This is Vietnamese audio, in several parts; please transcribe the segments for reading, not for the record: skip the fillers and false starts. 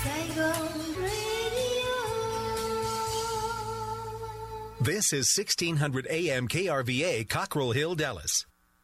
This is 1600 AM KRVA, Cockrell Hill, Dallas.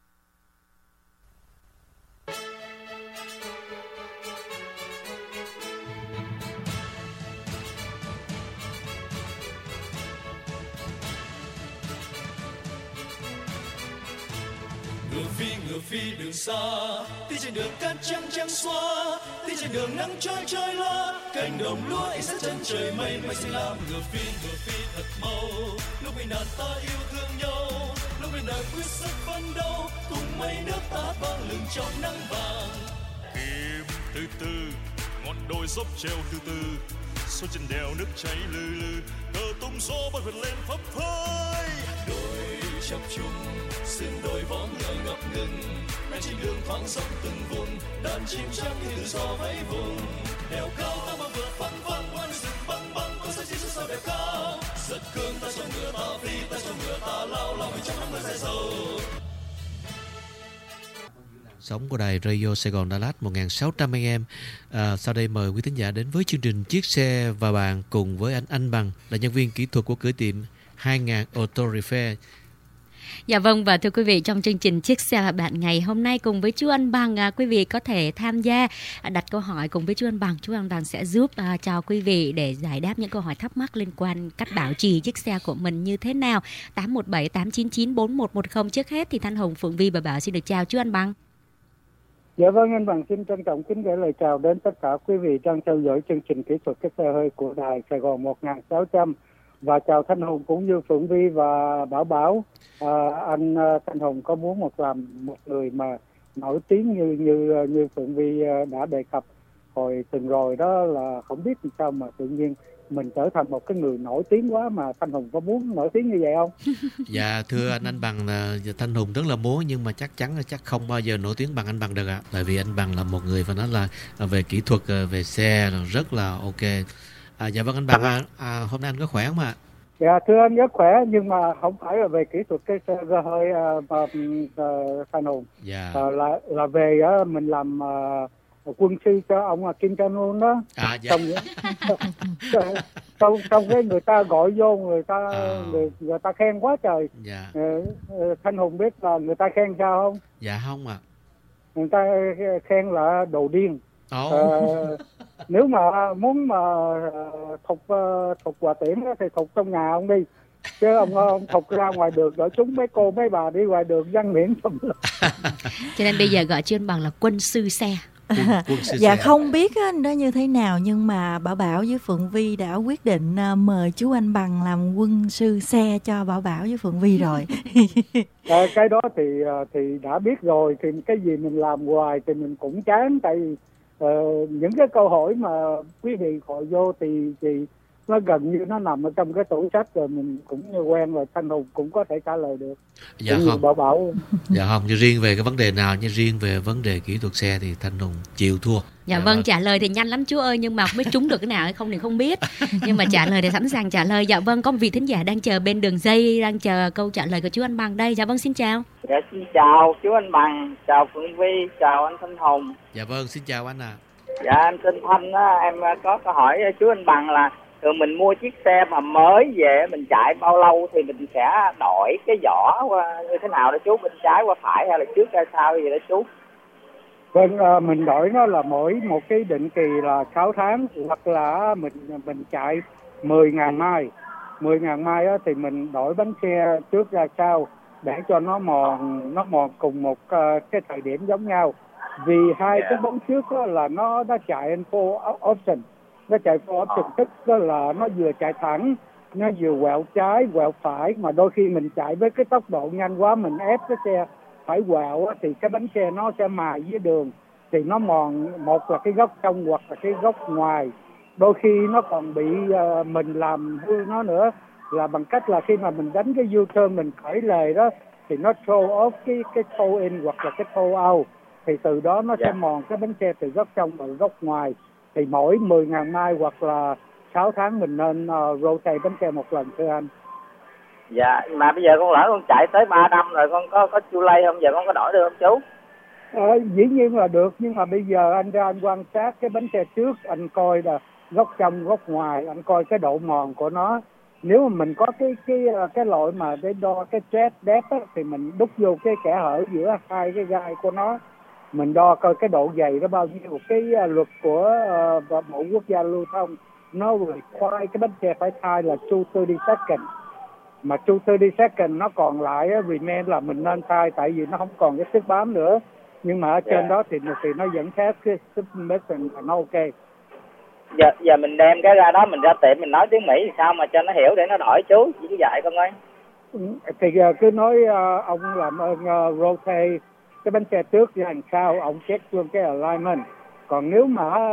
Ngựa phi đường xa, đi trên đường cát trắng trắng xóa, đi trên đường nắng trôi loa, cánh đồng lúa ánh sáng chân trời mây mây xanh lam. Ngựa phi thật mau, lúc bình đàn ta yêu thương nhau, lúc bình đàn quyết sức phấn đấu, cùng mây nước ta vang lừng trong nắng vàng. Kim từ từ, ngọn đồi dốc treo từ từ, xuôi trên đèo nước chảy lừ lừ, cờ tung gió bay vượt lên phấp phới. Đồi chập trùng, sương đồi vó ngựa ngập ngừng, men trên đường thoáng sông từng vùng, đàn chim trắng như tự do vẫy vùng. Đèo cao ta mà vượt phăng phăng, qua núi rừng băng băng, con sông chỉ sao đèo cao. Giật cương ta cho ngựa ta phi, ta cho ngựa ta lao lao mình trong nắng mưa dài dầu. Sóng của đài Radio Sài Gòn Đà Lạt 1600 AM. Sau đây mời quý thính giả đến với chương trình Chiếc xe và bạn cùng với anh Bằng là nhân viên kỹ thuật của cửa tiệm 2000 Auto Repair. Dạ vâng, và thưa quý vị, trong chương trình Chiếc xe là bạn ngày hôm nay cùng với chú Anh Bằng, quý vị có thể tham gia đặt câu hỏi cùng với chú Anh Bằng. Chú Anh Bằng sẽ giúp cho quý vị để giải đáp những câu hỏi thắc mắc liên quan cách bảo trì chiếc xe của mình như thế nào. 817 899 4110. Trước hết thì Thanh Hồng, Phượng Vi và Bảo xin được chào chú Anh Bằng. Dạ vâng, anh Bằng xin trân trọng kính gửi lời chào đến tất cả quý vị đang theo dõi chương trình kỹ thuật cái xe hơi của đài Sài Gòn 1600. Và chào Thanh Hùng cũng như Phượng Vi và Bảo. Anh Thanh Hùng có muốn làm một người mà nổi tiếng như Phượng Vi đã đề cập hồi từng rồi đó, là không biết làm sao mà tự nhiên mình trở thành một cái người nổi tiếng quá, mà Thanh Hùng có muốn nổi tiếng như vậy không? Dạ thưa anh Bằng, là Thanh Hùng rất là muốn, nhưng mà chắc chắn là không bao giờ nổi tiếng bằng anh Bằng được ạ. Tại vì anh Bằng là một người phải nói là về kỹ thuật, về xe rất là ok. Dạ vâng anh Bằng, hôm nay anh có khỏe không ạ? Dạ thưa anh rất khỏe, nhưng mà không phải là về kỹ thuật cái xe hơi Thanh Hùng. Dạ. Là về mình làm quân sư cho ông Kim Jong Un đó. Dạ. Xong cái người ta gọi vô, người ta khen quá trời. Dạ. Thanh Hùng biết là người ta khen sao không? Dạ không ạ. Người ta khen là đồ điên. Nếu mà muốn mà thục quà tiễn thì thục trong nhà ông đi, chứ ông thục ra ngoài đường gọi chúng mấy cô mấy bà đi ngoài đường văn miễn xong. Cho nên bây giờ gọi chú Anh Bằng là quân sư xe. Dạ không biết nó như thế nào, nhưng mà Bảo với Phượng Vi đã quyết định mời chú Anh Bằng làm quân sư xe cho Bảo với Phượng Vi rồi. Cái đó thì đã biết rồi, thì cái gì mình làm hoài thì mình cũng chán, tại vì những cái câu hỏi mà quý vị gọi vô thì nó gần như nó nằm ở trong cái tủ sách rồi, mình cũng như quen rồi, Thanh Hùng cũng có thể trả lời được. Dạ không. Bảo. Dạ không, như riêng về cái vấn đề nào, như riêng về vấn đề kỹ thuật xe thì Thanh Hùng chịu thua. Dạ vâng, trả lời thì nhanh lắm chú ơi, nhưng mà không biết trúng được cái nào hay không thì không biết. Nhưng mà trả lời thì sẵn sàng trả lời. Dạ vâng, có một vị thính giả đang chờ bên đường dây, đang chờ câu trả lời của chú Anh Bằng đây. Dạ vâng, xin chào. Dạ xin chào chú Anh Bằng, chào Phượng Vi, chào anh Thanh Hùng. Dạ vâng, xin chào anh ạ. Dạ em tên Thanh á, em có câu hỏi chú Anh Bằng là thường mình mua chiếc xe mà mới về mình chạy bao lâu thì mình sẽ đổi cái vỏ như thế nào đó chú, bên trái qua phải hay là trước hay sau gì đó chú? Vâng, mình đổi nó là mỗi một cái định kỳ là 6 tháng, hoặc là mình chạy 10.000 mai. 10.000 mai á, thì mình đổi bánh xe trước ra sau để cho nó mòn cùng một cái thời điểm giống nhau. Vì hai cái bóng trước đó là nó chạy full option. Nó chạy full option tức là nó vừa chạy thẳng, nó vừa quẹo trái, quẹo phải, mà đôi khi mình chạy với cái tốc độ nhanh quá, mình ép cái xe phải quẹo thì cái bánh xe nó sẽ mài dưới đường, thì nó mòn, một là cái góc trong hoặc là cái góc ngoài. Đôi khi nó còn bị mình làm hư nó nữa, là bằng cách là khi mà mình đánh cái U-turn, mình khởi lề đó, thì nó throw off cái toe in hoặc là cái toe out, thì từ đó nó sẽ mòn cái bánh xe từ góc trong và góc ngoài. Thì mỗi 10.000 mai hoặc là 6 tháng mình nên rotate bánh xe một lần thưa anh. Dạ, mà bây giờ con lỡ con chạy tới 3 năm rồi, con có chu lay không? Giờ con có đổi được không chú? Dĩ nhiên là được, nhưng mà bây giờ anh ra anh quan sát cái bánh xe trước, anh coi là góc trong góc ngoài, anh coi cái độ mòn của nó. Nếu mà mình có cái loại mà để đo cái stress depth á, thì mình đút vô cái kẽ hở giữa hai cái gai của nó, mình đo coi cái độ dày nó bao nhiêu. Cái luật của Bộ Quốc gia Lưu thông nó require cái bánh xe phải thay là 230 seconds, mà 230 seconds nó còn lại remain là mình nên thay, tại vì nó không còn cái sức bám nữa. Nhưng mà ở trên đó thì nó vẫn khác cái suspension là nó ok. Giờ mình đem cái ra đó, mình ra tiệm mình nói tiếng Mỹ thì sao mà cho nó hiểu để nó đổi chú, chỉ cứ vậy con ơi. Thì cứ nói ông làm ơn rotate cái bánh xe trước với đằng sau, ông check luôn cái alignment. Còn nếu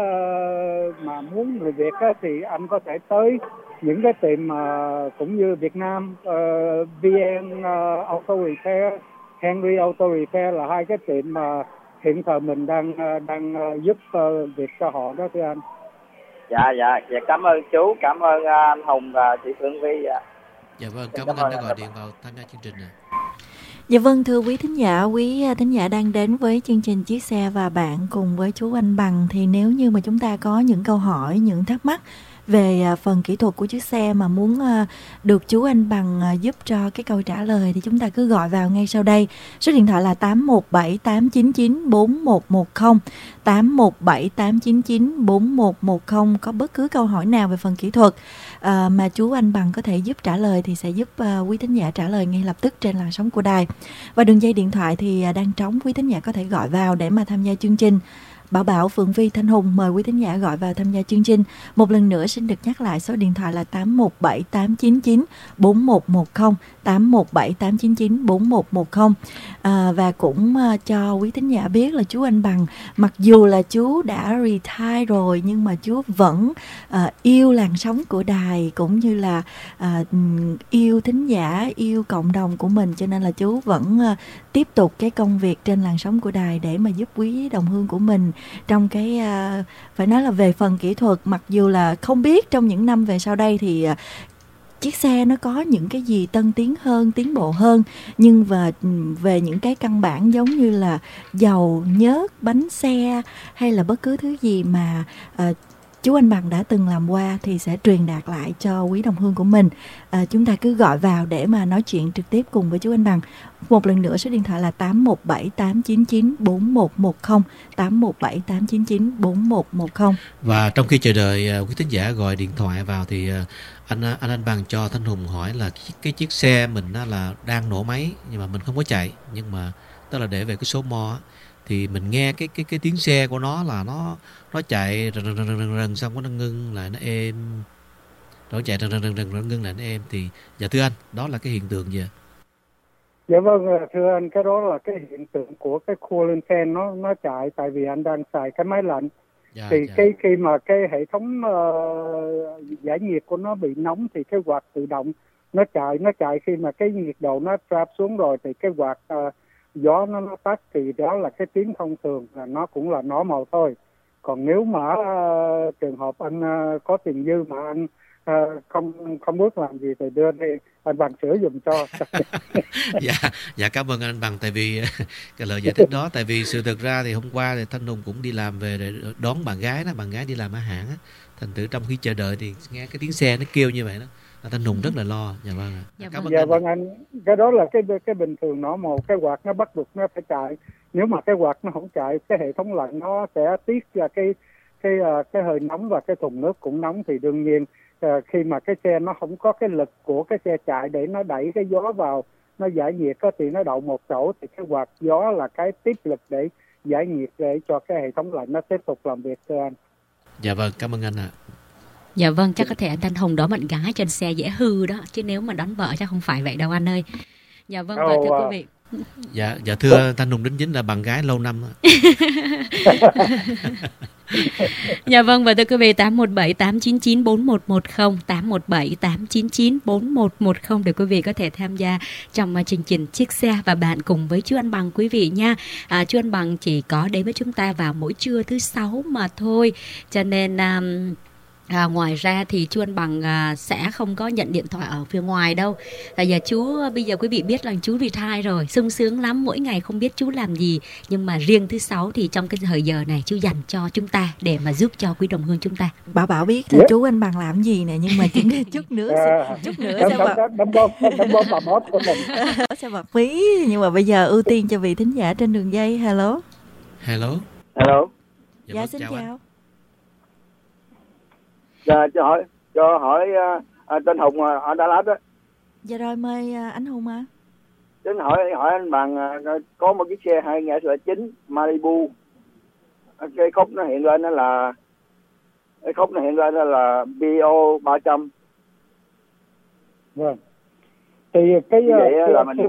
mà muốn người Việt á, thì anh có thể tới những cái tiệm cũng như Việt Nam, VN Auto Repair, Henry Auto Repair là hai cái tiệm mà hiện thời mình đang giúp việc cho họ đó thưa anh. Dạ, cảm ơn chú, cảm ơn anh Hùng và chị Phương Vi. Dạ vâng, cảm ơn anh đã gọi điện vào tham gia chương trình này. Dạ vâng, thưa quý thính giả đang đến với chương trình Chiếc Xe và Bạn cùng với chú Anh Bằng. Thì nếu như mà chúng ta có những câu hỏi, những thắc mắc về phần kỹ thuật của chiếc xe mà muốn được chú Anh Bằng giúp cho cái câu trả lời, thì chúng ta cứ gọi vào ngay sau đây. Số điện thoại là 817 899 4110, 817 899 4110. Có bất cứ câu hỏi nào về phần kỹ thuật mà chú Anh Bằng có thể giúp trả lời thì sẽ giúp quý thính giả trả lời ngay lập tức trên làn sóng của đài. Và đường dây điện thoại thì đang trống, quý thính giả có thể gọi vào để mà tham gia chương trình. Bảo, Phượng Vi, Thanh Hùng mời quý thính giả gọi vào tham gia chương trình. Một lần nữa xin được nhắc lại số điện thoại là 817 899 4110, 817 899 4110. Và cũng cho quý thính giả biết là chú Anh Bằng, mặc dù là chú đã retire rồi nhưng mà chú vẫn yêu làn sóng của đài, cũng như là yêu thính giả, yêu cộng đồng của mình, cho nên là chú vẫn tiếp tục cái công việc trên làn sóng của đài để mà giúp quý đồng hương của mình trong cái phải nói là về phần kỹ thuật. Mặc dù là không biết trong những năm về sau đây thì chiếc xe nó có những cái gì tân tiến hơn, tiến bộ hơn, nhưng về những cái căn bản giống như là dầu, nhớt, bánh xe hay là bất cứ thứ gì mà chú Anh Bằng đã từng làm qua thì sẽ truyền đạt lại cho quý đồng hương của mình. Chúng ta cứ gọi vào để mà nói chuyện trực tiếp cùng với chú Anh Bằng. Một lần nữa số điện thoại là 817 899 4110, 817 899 4110. Và trong khi chờ đợi quý thính giả gọi điện thoại vào thì anh Bằng cho Thanh Hùng hỏi là cái chiếc xe mình là đang nổ máy nhưng mà mình không có chạy, nhưng mà tức là để về cái số mo thì mình nghe cái tiếng xe của nó là nó chạy rần xong nó ngưng lại, nó êm, nó chạy rần nó ngưng lại, nó êm. Thì dạ thưa anh, đó là cái hiện tượng gì ạ? Dạ vâng, thưa anh, cái đó là cái hiện tượng của cái cooling fan nó chạy, tại vì anh đang xài cái máy lạnh. Thì khi mà cái hệ thống giải nhiệt của nó bị nóng thì cái quạt tự động nó chạy khi mà cái nhiệt độ nó trap xuống rồi thì cái quạt gió nó tắt, thì đó là cái tiếng thông thường, là nó cũng là normal thôi. Còn nếu mà trường hợp anh có tiền dư mà anh không biết làm gì thì đưa đi anh Bằng sửa giùm cho. Dạ cảm ơn anh Bằng, tại vì cái lời giải thích đó, tại vì sự thực ra thì hôm qua thì Thanh Hùng cũng đi làm về để đón bạn gái đi làm ở hãng á, thành thử trong khi chờ đợi thì nghe cái tiếng xe nó kêu như vậy đó, Thanh Hùng rất là lo. Dạ vâng. Cảm ơn anh. Vâng anh, cái đó là cái bình thường normal, cái quạt nó bắt buộc nó phải chạy. Nếu mà cái quạt nó không chạy, cái hệ thống lạnh nó sẽ tiết ra cái hơi nóng, và cái thùng nước cũng nóng, thì đương nhiên khi mà cái xe nó không có cái lực của cái xe chạy để nó đẩy cái gió vào, nó giải nhiệt thì nó đậu một chỗ, thì cái quạt gió là cái tiếp lực để giải nhiệt để cho cái hệ thống lạnh nó tiếp tục làm việc thưa anh. Dạ vâng, cảm ơn anh ạ. Dạ vâng, chắc có thể anh Thanh Hùng đón bạn gái trên xe dễ hư đó, chứ nếu mà đón vợ chắc không phải vậy đâu anh ơi. Dạ vâng, và thưa quý vị. Dạ thưa Thanh Hùng, đính chính là bạn gái lâu năm. Dạ vâng, và thưa quý vị, 817 899 4110, 817 899 4110 để quý vị có thể tham gia trong chương trình Chiếc Xe và Bạn cùng với chú Anh Bằng quý vị nha. Chú Anh Bằng chỉ có đến với chúng ta vào mỗi trưa thứ 6 mà thôi, cho nên Ngoài ra thì chú Anh Bằng sẽ không có nhận điện thoại ở phía ngoài đâu. Tại giờ bây giờ quý vị biết là chú retire rồi, sung sướng lắm, mỗi ngày không biết chú làm gì. Nhưng mà riêng thứ Sáu thì trong cái thời giờ này chú dành cho chúng ta để mà giúp cho quý đồng hương chúng ta. Bảo biết là chú Anh Bằng làm gì nè, nhưng mà chỉ chút nữa sẽ đâm bom bà mót của mình sẽ bật phí. Nhưng mà bây giờ ưu tiên cho vị thính giả trên đường dây. Hello. Dạ xin chào. Dạ, cho hỏi tên Hùng ở Đà Lạt đó. Dạ rồi, mời anh Hùng ạ. Tính hỏi anh Bằng, có một chiếc xe 2009 Malibu, cái khúc nó hiện lên đó là BO 300. Vâng. Thì cái là mình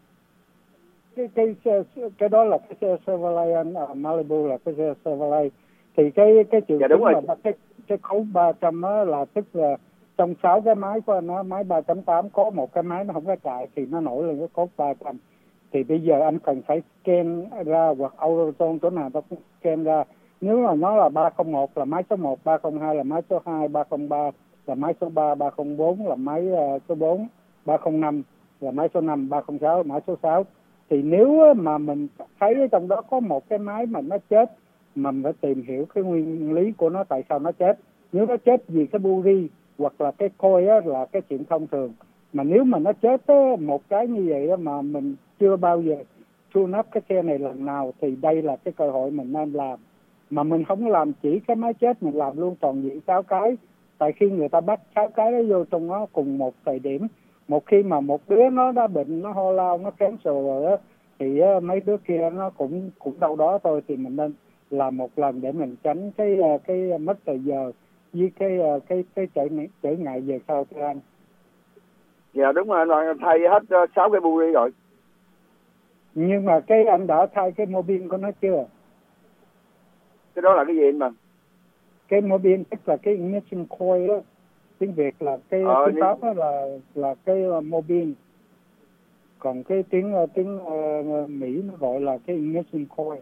cái đó là cái xe Chevrolet Malibu, là cái xe Chevrolet. Thì cái chiều đúng rồi. Cái khấu 300 đó là tức là trong 6 cái máy của nó, máy 3.8 có một cái máy nó không có chạy thì nó nổi lên cái code 300. Thì bây giờ anh cần phải scan ra, hoặc AutoZone chỗ nào nó cũng scan ra. Nếu mà nó là 301 là máy số 1, 302 là máy số 2, 303 là máy số 3, 304 là máy số 4, 305 là máy số 5, 306 là máy số 6. Thì nếu mà mình thấy trong đó có một cái máy mà nó chết, mà mình phải tìm hiểu cái nguyên lý của nó, tại sao nó chết. Nếu nó chết vì cái buri hoặc là cái coil á, là cái chuyện thông thường. Mà nếu mà nó chết á, một cái như vậy á, mà mình chưa bao giờ tune up cái xe này lần nào, thì đây là cái cơ hội mình nên làm. Mà mình không làm chỉ cái máy chết, mình làm luôn toàn diện 6 cái. Tại khi người ta bắt 6 cái đó vô trong nó cùng một thời điểm, một khi mà một đứa nó đã bệnh, nó ho lao, nó cancel rồi á, thì mấy đứa kia nó cũng đâu đó thôi. Thì mình nên làm một lần để mình tránh cái mất thời giờ với cái trở ngại về sau thưa anh. Dạ đúng rồi, anh thay hết 6 cái buri rồi. Nhưng mà cái anh đã thay cái mobile của nó chưa? Cái đó là cái gì anh Bằng? Cái mobile tức là cái ignition coil đó. Tiếng Việt là cái tiếng Pháp đó là cái mobile. Còn cái tiếng Mỹ nó gọi là cái ignition coil.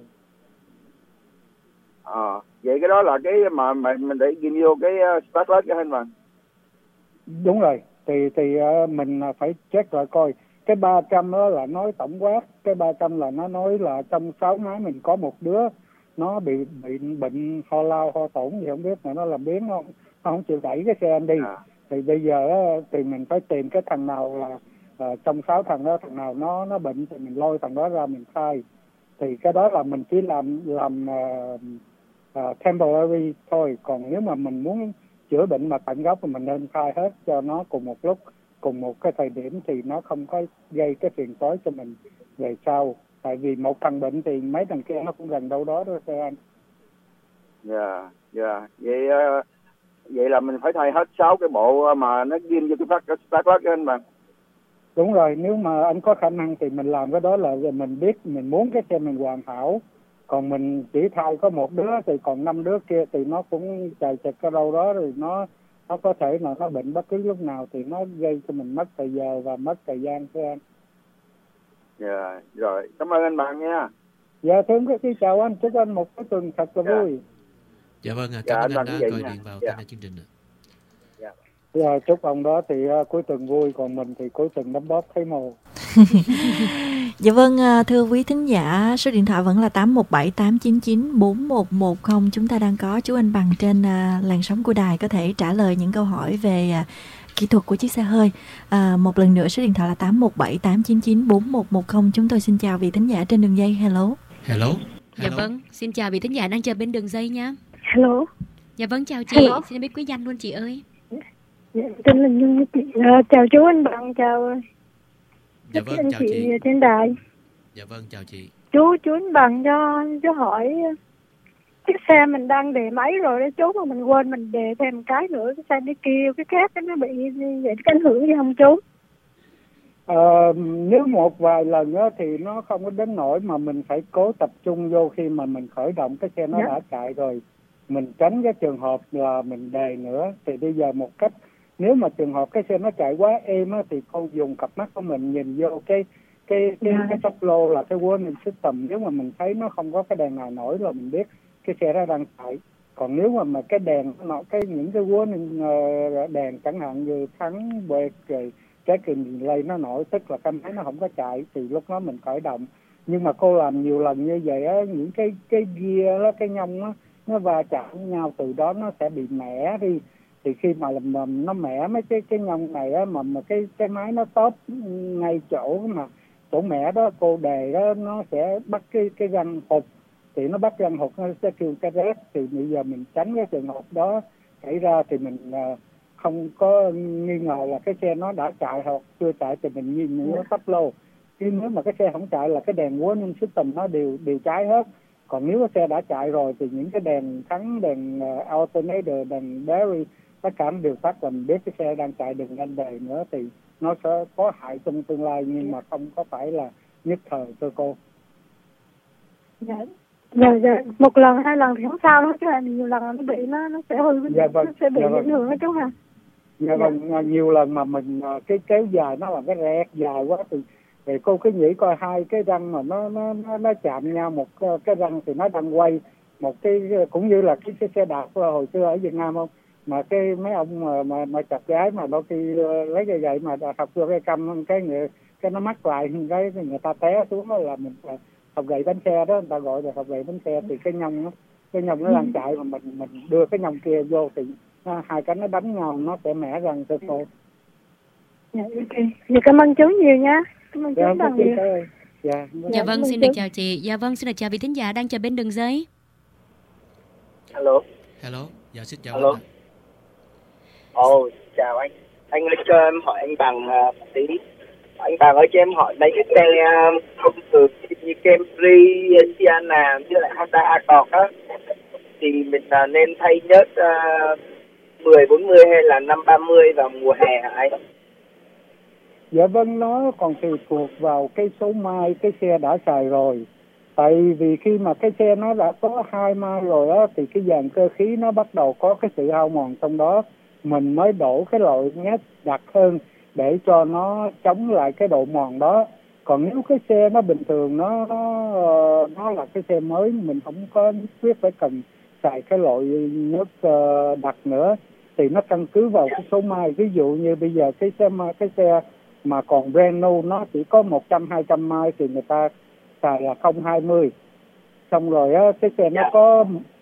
Vậy cái đó là cái mà mình để ghi vô cái spark plug cái anh Bằng. Đúng rồi. Thì mình phải check lại coi. Cái 300 đó là nói tổng quát, cái 300 là nó nói là trong 6 máy mình có một đứa nó bị bệnh ho lao, ho tổn gì không biết, mà nó làm biến nó không chịu đẩy cái xe anh đi. Thì bây giờ thì mình phải tìm cái thằng nào là trong 6 thằng đó, thằng nào nó bệnh thì mình lôi thằng đó ra mình khai. Thì cái đó là mình chỉ làm temporary thôi. Còn nếu mà mình muốn chữa bệnh mà tận gốc thì mình nên khai hết cho nó cùng một lúc, cùng một cái thời điểm, thì nó không có gây cái phiền toái cho mình về sau. Tại vì một thằng bệnh thì mấy thằng kia nó cũng gần đâu đó thôi anh. Dạ. Vậy là mình phải thay hết 6 cái bộ mà nó ghim vô cái spark plug anh Bằng. Đúng rồi, nếu mà anh có khả năng thì mình làm cái đó, là mình biết mình muốn cái xe mình hoàn hảo. Còn mình chỉ thay có một đứa thì còn 5 đứa kia thì nó cũng chạy chật ở đâu đó, rồi nó có thể là nó bệnh bất cứ lúc nào, thì nó gây cho mình mất thời giờ và mất thời gian thưa anh. Dạ, rồi, cảm ơn anh Bằng nha. Dạ, thưa chào anh, chúc anh một cái tuần thật là vui. Dạ vâng, cảm ơn anh đã gọi điện vào tham gia chương trình. Dạ, chúc ông đó thì cuối tuần vui, còn mình thì cuối tuần đấm bóp thấy màu. Dạ vâng, thưa quý thính giả, số điện thoại vẫn là 817-899-4110. Chúng ta đang có chú Anh Bằng trên làn sóng của đài, có thể trả lời những câu hỏi về kỹ thuật của chiếc xe hơi. Một lần nữa số điện thoại là 817-899-4110. Chúng tôi xin chào vị thính giả trên đường dây. Hello. Dạ vâng, xin chào vị thính giả đang chờ bên đường dây nha. Hello. Dạ vâng, chào chị. Hello. Xin biết quý danh luôn chị ơi. Dạ, tên là Nhung chị. Chào chú Anh Bằng, chào dạ vâng, anh chào chị trên đài. Dạ vâng, chào chị. Chú Anh Bằng cho hỏi chiếc xe mình đang để máy rồi đó chú, mà mình quên mình để thêm cái nữa, cái xe đi kêu cái khác nó bị như vậy, có ảnh hưởng gì không chú? Nếu một vài lần đó thì nó không có đến nỗi, mà mình phải cố tập trung vô khi mà mình khởi động cái xe nó đã chạy rồi. Mình tránh cái trường hợp là mình đề nữa. Thì bây giờ một cách, nếu mà trường hợp cái xe nó chạy quá êm á, thì con dùng cặp mắt của mình nhìn vô cái tốc lô là cái warning system. Nếu mà mình thấy nó không có cái đèn nào nổi là mình biết cái xe đó đang chạy. Còn nếu mà cái đèn nó những cái warning đèn chẳng hạn như thắng brake rồi cái delay nó nổi, tức là cái máy nó không có chạy, thì lúc đó mình khởi động. Nhưng mà cô làm nhiều lần như vậy á, những cái gear đó, cái nhông đó, nó va chạm với nhau, từ đó nó sẽ bị mẻ đi. Thì khi mà nó mẻ mấy cái nhông này á, mà cái máy nó stop ngay chỗ mẻ đó, cô đề đó nó sẽ bắt cái răng hụt, thì nó bắt răng hụt nó sẽ kêu cái rét. Thì bây giờ mình tránh cái trường hợp đó xảy ra thì mình không có nghi ngờ là cái xe nó đã chạy hoặc chưa chạy, thì mình nhìn nó tắp lô. Chứ nếu mà cái xe không chạy là cái đèn warning system nó đều cháy hết. Còn nếu cái xe đã chạy rồi thì những cái đèn thắng, đèn alternator, đèn battery tất cả đều tắt, và mình biết cái xe đang chạy đừng lên đề nữa, thì nó sẽ có hại trong tương lai, nhưng mà không có phải là nhất thời cho cô. Dạ. Một lần 2 lần thì không sao đâu chứ, nhiều lần nó bị nó sẽ hư, nó sẽ bị ảnh hưởng đó chú ha. Dạ vâng, nhiều lần mà mình cái kéo dài nó là cái rẹt dài quá thì cô cứ nghĩ coi hai cái răng mà nó chạm nhau, một cái răng thì nó đang quay, một cái cũng như là cái xe đạp hồi xưa ở Việt Nam không, mà cái mấy ông mà chặt gái mà đôi khi lấy cái gậy mà học vô cái căm cái nó mắc lại, cái người ta té xuống đó là mình học gậy bánh xe đó, người ta gọi là học gậy bánh xe. Thì cái nhông nó đang chạy mà mình đưa cái nhông kia vô thì hai cái nó đánh nhau, nó sẽ mẻ răng cho cô. Dạ, ok. Dạ, cảm ơn chú nhiều nha. Cảm ơn chú rất nhiều. Dạ vâng, xin được chào chị. Dạ vâng, xin được chào vị thính giả đang chờ bên đường dây. Hello. Dạ xin chào anh. Chào anh. Anh ơi, cho em hỏi anh Bằng một tí. Anh Bằng ơi, cho em hỏi mấy cái xe thông thường như Camry, Sienna với lại Honda Accord á, thì mình nên thay nhớt 1040 hay là 530 vào mùa hè hả anh? Dạ vâng, nó còn tùy thuộc vào cái số mai cái xe đã xài rồi. Tại vì khi mà cái xe nó đã có 2 mai rồi á, thì cái dàn cơ khí nó bắt đầu có cái sự hao mòn trong đó. Mình mới đổ cái loại nhớt đặc hơn để cho nó chống lại cái độ mòn đó. Còn nếu cái xe nó bình thường, nó là cái xe mới, mình không có nhất quyết phải cần xài cái loại nhớt đặc nữa, thì nó căn cứ vào cái số mai. Ví dụ như bây giờ cái xe mà còn brand new nó chỉ có 100-200 mai thì người ta xài là 020. Xong rồi á, cái xe nó có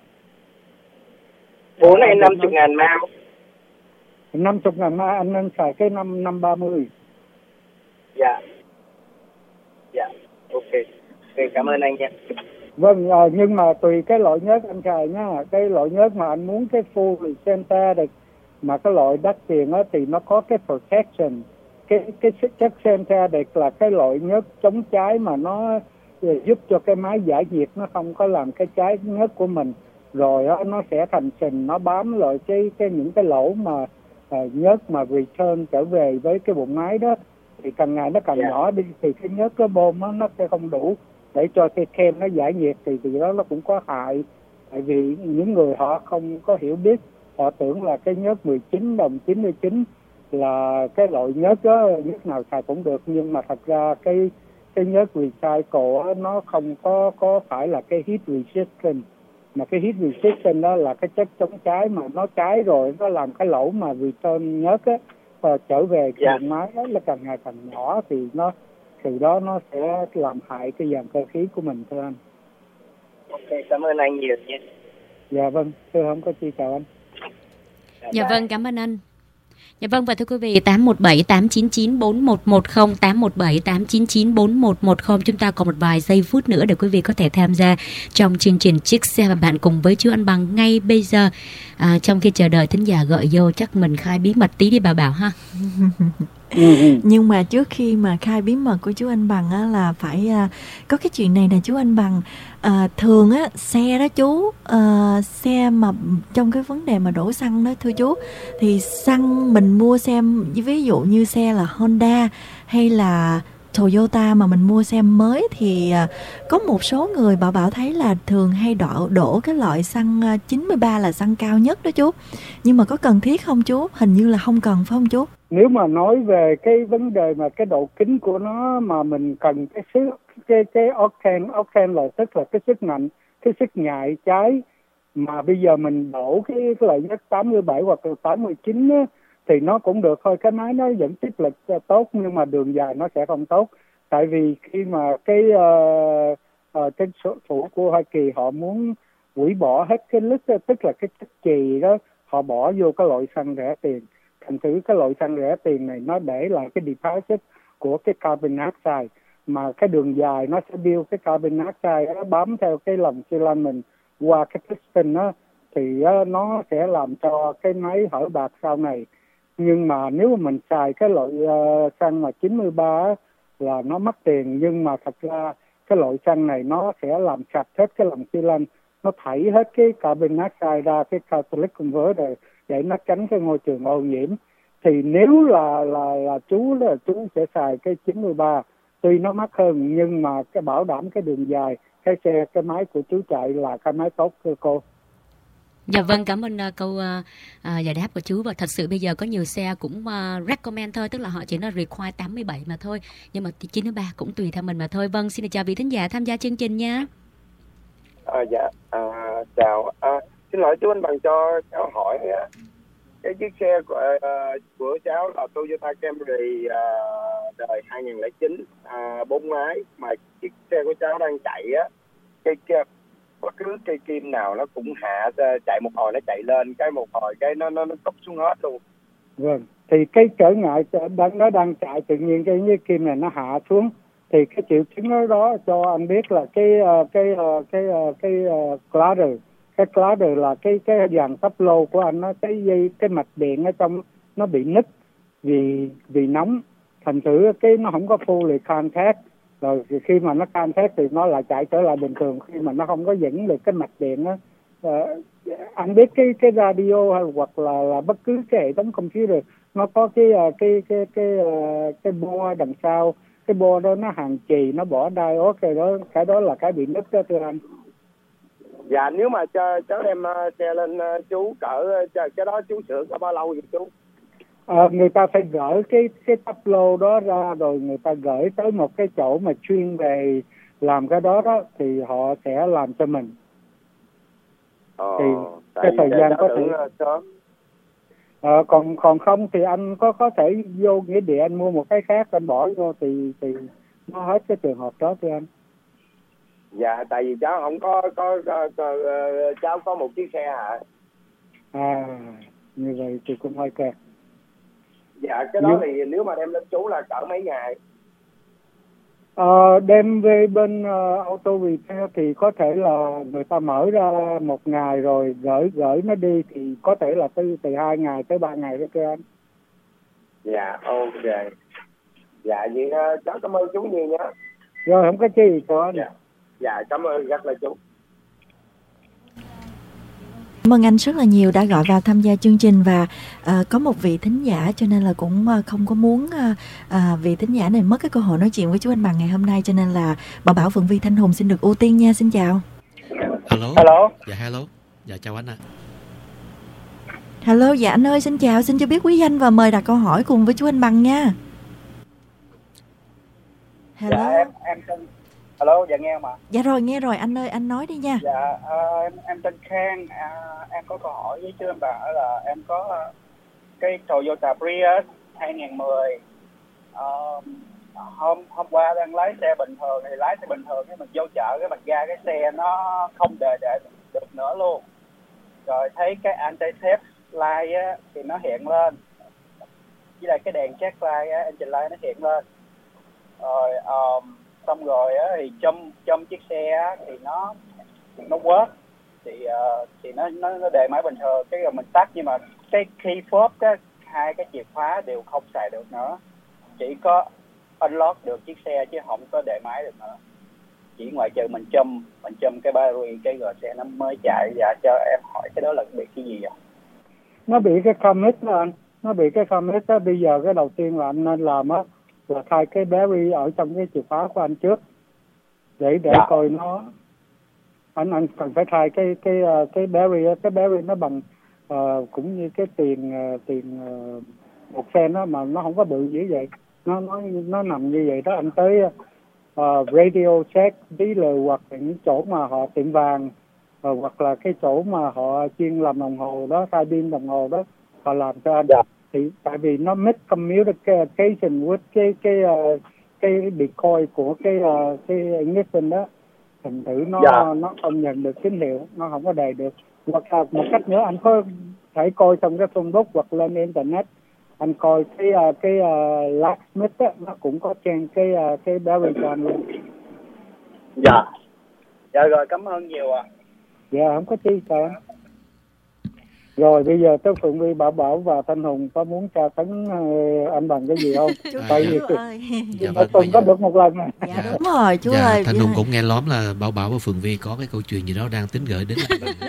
4 hay 50 ngàn mai. 50 ngàn mai anh nên xài cái 530. Dạ, ok, cảm ơn anh nha. Vâng, nhưng mà tùy cái loại nhớt anh xài nha. Cái loại nhớt mà anh muốn cái full recenter được, mà cái loại đắt tiền á thì nó có cái protection. Cái chất center được là cái loại nhớt chống cháy mà nó giúp cho cái máy giải nhiệt nó không có làm cái cháy nhớt của mình. Rồi á, nó sẽ thành sình, nó bám lại những cái lỗ mà nhớt mà return trở về với cái bộ máy đó, thì càng ngày nó càng nhỏ đi, thì cái nhớt cái bơm nó sẽ không đủ để cho cái kem nó giải nhiệt, thì đó nó cũng có hại. Tại vì những người họ không có hiểu biết, họ tưởng là cái nhớt 19 đồng 99 là cái loại nhớt đó, nhớt nào xài cũng được, nhưng mà thật ra cái nhớt recycle nó không có phải là cái heat resistant, mà cái heat resistant đó là cái chất chống cháy mà nó cháy rồi nó làm cái lỗ mà return nhớt á trở về cái bộ máy đó là càng ngày càng nhỏ, thì nó từ đó nó sẽ làm hại cái dàn cơ khí của mình thưa anh. Ok, cảm ơn anh nhiều nhé. Dạ vâng, thưa không có chi, chào anh. Dạ vâng, cảm ơn anh. Dạ vâng, và thưa quý vị, 817 899 4110, 817 899 4110. Chúng ta còn một vài giây phút nữa để quý vị có thể tham gia trong chương trình Chiếc Xe và Bạn cùng với chú Anh Bằng ngay bây giờ. Trong khi chờ đợi thính giả gọi vô, chắc mình khai bí mật tí đi bà Bảo ha. Nhưng mà trước khi mà khai bí mật của chú Anh Bằng á, là phải có cái chuyện này nè chú Anh Bằng. Thường á, xe đó chú, xe mà trong cái vấn đề mà đổ xăng đó thưa chú, thì xăng mình mua xe, ví dụ như xe là Honda hay là Toyota mà mình mua xe mới, thì có một số người bảo thấy là thường hay đổ cái loại xăng 93 là xăng cao nhất đó chú. Nhưng mà có cần thiết không chú? Hình như là không cần phải không chú? Nếu mà nói về cái vấn đề mà cái độ kính của nó mà mình cần cái octane là tức là cái sức mạnh, cái sức nhạy cháy, mà bây giờ mình đổ cái loại nhất 87 hoặc là 89 á, thì nó cũng được thôi, cái máy nó vẫn tiếp lực tốt, nhưng mà đường dài nó sẽ không tốt. Tại vì khi mà cái số thủ của Hoa Kỳ họ muốn hủy bỏ hết cái lít, tức là cái chất chì đó, họ bỏ vô cái loại xăng rẻ tiền. Thành thử cái loại xăng rẻ tiền này nó để lại cái deposit của cái carbon dioxide, mà cái đường dài nó sẽ build cái carbon dioxide nó bám theo cái lồng xi lanh mình qua cái piston đó, thì nó sẽ làm cho cái máy hở bạc sau này. Nhưng mà nếu mà mình xài cái loại xăng mà 93 á, là nó mất tiền, nhưng mà thật ra cái loại xăng này nó sẽ làm sạch hết cái lồng xi lanh, nó thảy hết cái carbon dioxide ra cái catalytic converter để nó tránh cái môi trường ô nhiễm. Thì nếu là chú sẽ xài cái 93, tuy nó mắc hơn nhưng mà cái bảo đảm cái đường dài, cái máy của chú chạy là cái máy tốt thưa cô. Dạ vâng, cảm ơn câu giải đáp của chú. Và thật sự bây giờ có nhiều xe cũng recommend thôi, tức là họ chỉ nói require 87 mà thôi, nhưng mà 93 cũng tùy theo mình mà thôi. Vâng, xin chào vị thính giả tham gia chương trình nha. Chào, xin lỗi chú anh Bằng cho cháu hỏi cái chiếc xe của cháu là Toyota Camry đời 2009 4 máy, mà chiếc xe của cháu đang chạy á, cái bất cứ cây kim nào nó cũng hạ, chạy một hồi nó chạy lên, cái một hồi cái nó tốc xuống hết luôn. Vâng, thì cái trở ngại nó đang chạy tự nhiên cái kim này nó hạ xuống, thì cái triệu chứng đó cho anh biết là cái clutcher. Cái clutcher là cái dàn tắp lô của anh, nó cái mạch điện ở trong nó bị nứt vì nóng, thành thử cái nó không có fully contact. Rồi khi mà nó contact thì nó lại chạy trở lại bình thường, khi mà nó không có dẫn được cái mạch điện á. Anh biết cái radio hay hoặc là bất cứ cái hệ thống computer nó có cái bo đằng sau, cái bo đó nó hàng chì, nó bỏ diode, cái đó là cái bị nứt đó thưa anh. Dạ, nếu mà cháu đem xe lên chú cỡ cái đó chú sửa có bao lâu vậy chú? Người ta phải gửi cái tắp lô đó ra, rồi người ta gửi tới một cái chỗ mà chuyên về làm cái đó thì họ sẽ làm cho mình. Thì cái thời gian có thể sớm. Còn không thì anh có thể vô nghĩa địa anh mua một cái khác anh bỏ vô thì nó hết cái trường hợp đó thưa anh. Dạ, tại vì cháu không có cháu có một chiếc xe hả? Như vậy thì cũng hơi kẹt. Dạ, cái đó thì nếu mà đem lên chú là cỡ mấy ngày? Đem về bên auto repair thì có thể là người ta mở ra một ngày rồi gửi nó đi, thì có thể là từ 2 ngày tới 3 ngày đó thưa anh. Dạ, ok. Dạ, vậy cháu cảm ơn chú nhiều nhé. Rồi, không có chi gì cho anh. Dạ, cảm ơn rất là chú. Cảm ơn anh rất là nhiều đã gọi vào tham gia chương trình, và có một vị thính giả cho nên là cũng không có muốn vị thính giả này mất cái cơ hội nói chuyện với chú Anh Bằng ngày hôm nay, cho nên là bà Bảo, Phượng Vi, Thanh Hùng xin được ưu tiên nha. Xin chào. Hello. Dạ hello. Dạ chào anh ạ. Hello, dạ anh ơi, xin chào, xin cho biết quý danh và mời đặt câu hỏi cùng với chú Anh Bằng nha. Hello. Dạ, em tên... Hello, dạ nghe không ạ? Dạ rồi, nghe rồi anh ơi, anh nói đi nha. Dạ, em tên Khang, em có câu hỏi với chú anh Bằng là em có cái Toyota Prius 2010. Hôm qua đang lái xe bình thường thì lái xe bình thường, cái mình vô chợ cái mình ra cái xe nó không để được nữa luôn. Rồi thấy cái anti-theft light á thì nó hiện lên, với lại cái đèn check light á, engine light nó hiện lên. Rồi xong rồi á thì trong chiếc xe á thì nó quớt, thì nó đề máy bình thường, cái rồi mình tắt, nhưng mà cái key fob á, 2 cái chìa khóa đều không xài được nữa, chỉ có unlock được chiếc xe chứ không có đề máy được nữa, chỉ ngoại trừ mình châm cái battery cái rồi xe nó mới chạy. Dạ, cho em hỏi cái đó là bị cái gì vậy? Nó bị cái commit đó anh, nó bị cái commit đó. Bây giờ cái đầu tiên là anh nên làm á là thay cái battery ở trong cái chìa khóa của anh trước để coi nó. Anh cần phải thay cái battery á. Cái battery nó bằng cũng như cái tiền một sen đó, mà nó không có bự như vậy, nó nằm như vậy đó. Anh tới Radio Shack dealer hoặc những chỗ mà họ tiệm vàng hoặc là cái chỗ mà họ chuyên làm đồng hồ đó, khai pin đồng hồ đó, họ làm cho anh. Thì tại vì nó miscommunication with cái decoy của cái ignition đó, thành thử nó không nhận được tín hiệu, nó không có đề được. Hoặc là một cách nữa, anh có thể coi trong cái Facebook hoặc lên internet, anh coi cái locksmith á, nó cũng có trang cái battery cam luôn. Dạ rồi, cảm ơn nhiều ạ. Dạ không có chi cả. Rồi bây giờ tới Phượng Vi, Bảo và Thanh Hùng có muốn tra tấn anh Bằng cái gì không? Tại vì tuần có được một lần. Dạ đúng rồi chú ơi. Thanh Hùng cũng nghe lóm là Bảo và Phượng Vi có cái câu chuyện gì đó đang tính gửi đến anh Bằng.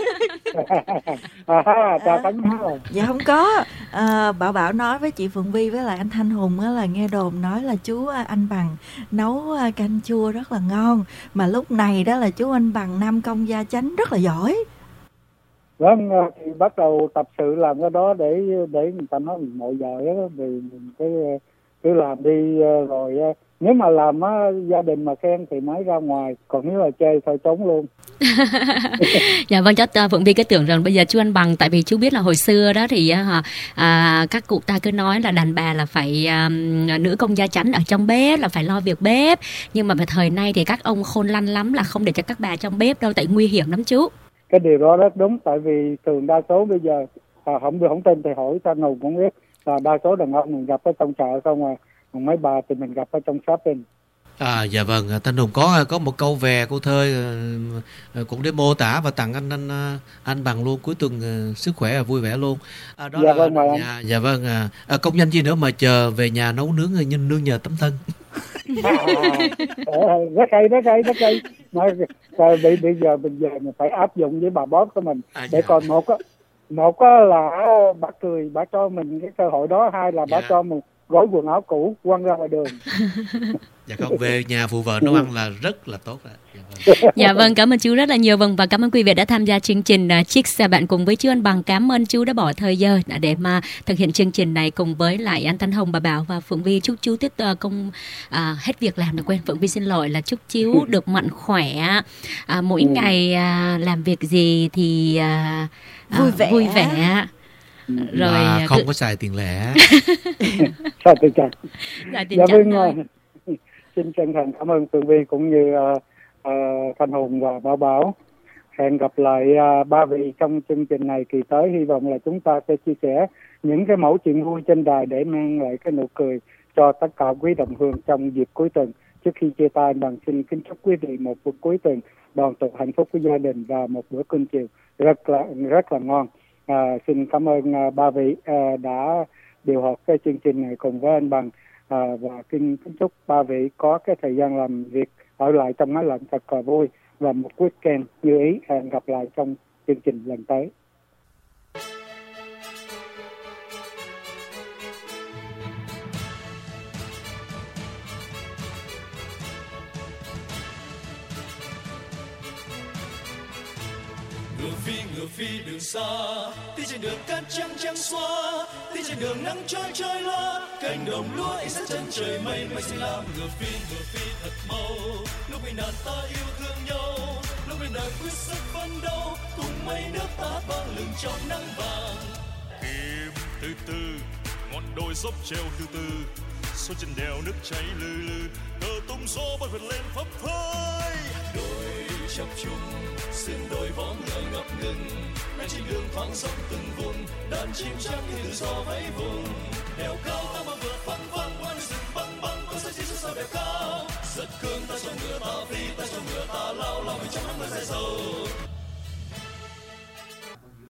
Tra tấn rồi. Dạ không có. Bảo nói với chị Phượng Vi với lại anh Thanh Hùng là nghe đồn nói là chú anh Bằng nấu canh chua rất là ngon, mà lúc này đó là chú anh Bằng nam công gia chánh rất là giỏi. Vâng, thì bắt đầu tập sự làm cái đó để người ta nói mình mọi giờ đó, vì mình cứ làm đi, rồi nếu mà làm gia đình mà khen thì mới ra ngoài, còn nếu là chơi thôi trốn luôn. Dạ vâng, chắc Phượng Vi cứ tưởng rằng bây giờ chú anh Bằng, tại vì chú biết là hồi xưa đó thì các cụ ta cứ nói là đàn bà là phải nữ công gia chánh ở trong bếp, là phải lo việc bếp, nhưng mà về thời nay thì các ông khôn lanh lắm, là không để cho các bà trong bếp đâu, tại nguy hiểm lắm chú. Cái điều đó rất đúng, tại vì thường đa số bây giờ không tin thì hỏi Thanh Hùng cũng biết là đa số đàn ông mình gặp ở trong chợ không à, còn mấy bà thì mình gặp ở trong shopping. Dạ vâng, Thanh Hùng có một câu về câu thơ cũng để mô tả và tặng anh Bằng luôn, cuối tuần sức khỏe và vui vẻ luôn. Đó dạ, là, vâng, dạ vâng, công nhân chi nữa mà chờ về nhà nấu nướng nương nhờ tấm thân. Rất hay. Mà bây giờ mình phải áp dụng với bà boss của mình để coi một là bà cười, bà cho mình cái cơ hội đó, hai là bà cho mình gói quần áo cũ quăng ra ngoài đường. Dạ không, về nhà phụ vợ nấu ăn là rất là tốt rồi. Dạ vâng, cảm ơn chú rất là nhiều. Vâng, và cảm ơn quý vị đã tham gia chương trình Chiếc Xe Bạn cùng với chú anh Bằng. Cảm ơn chú đã bỏ thời giờ để mà thực hiện chương trình này cùng với lại anh Thanh Hùng, bà Bảo và Phượng Vi. Chúc chú tiếp hết việc làm được quen. Phượng Vi xin lỗi là chúc chú được mạnh khỏe, mỗi ngày làm việc gì thì vui vẻ. Rồi không có xài tiền lẻ. Sao tôi chặt. Dạ vâng, xin chân thành cảm ơn Phượng Vi cũng như Thanh Hùng và Bảo. Hẹn gặp lại ba vị trong chương trình này kỳ tới. Hy vọng là chúng ta sẽ chia sẻ những cái mẫu chuyện vui trên đài để mang lại cái nụ cười cho tất cả quý đồng hương trong dịp cuối tuần. Trước khi chia tay, Bằng xin kính chúc quý vị một buổi cuối tuần đoàn tụ hạnh phúc với gia đình và một bữa cơm chiều rất là ngon. Xin cảm ơn ba vị đã điều hợp cái chương trình này cùng với anh Bằng, và kính chúc ba vị có cái thời gian làm việc ở lại trong máy lạnh thật là vui và một weekend như ý. Hẹn gặp lại trong chương trình lần tới. Ngựa phi đường xa, đi trên đường cát trắng trắng xóa, đi trên đường nắng trôi loa, cánh đồng lúa ánh sáng chân trời mây xanh lam. Ngựa phi thật mau, lúc bình an ta yêu thương nhau, lúc bình đời quyết sức phấn đấu, cùng mây nước ta vang lừng trong nắng vàng. Kim từ từ, ngọn đồi dốc treo từ từ, xuôi trên đèo nước chảy lừ lừ, cờ tung gió bay vượt lên phấp phới. Đồi chập trùng, sườn đồi vó ngựa ngập ngừng, men trên đường thoáng sông từng vùng, đàn chim trắng như tự do vẫy vùng. Đèo cao ta mà vượt phăng phăng, hoa rừng băng băng, con sông chi sao đẹp cao.